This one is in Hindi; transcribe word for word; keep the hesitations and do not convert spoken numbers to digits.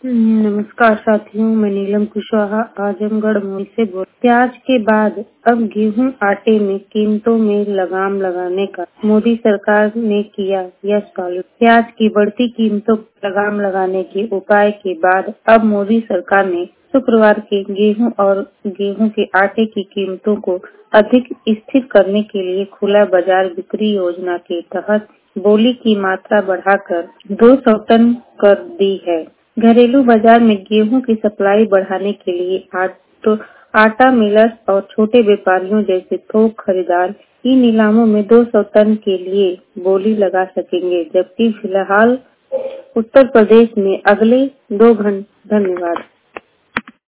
नमस्कार साथियों, मैं नीलम कुशवाहा आजमगढ़ मोई से बोल। प्याज के बाद अब गेहूं आटे में कीमतों में लगाम लगाने का मोदी सरकार ने किया यह चालू। प्याज की बढ़ती कीमतों पर लगाम लगाने के उपाय के बाद अब मोदी सरकार ने शुक्रवार के गेहूं और गेहूं के आटे की कीमतों को अधिक स्थिर करने के लिए खुला बाजार बिक्री योजना के तहत बोली की मात्रा बढ़ाकर दो सौ टन कर दी है। घरेलू बाजार में गेहूं की सप्लाई बढ़ाने के लिए आटो, आटा मिलर्स और छोटे व्यापारियों जैसे थोक खरीदार इन नीलामों में दो सौ टन के लिए बोली लगा सकेंगे, जबकि फिलहाल उत्तर प्रदेश में अगले दो घंटे। धन्यवाद।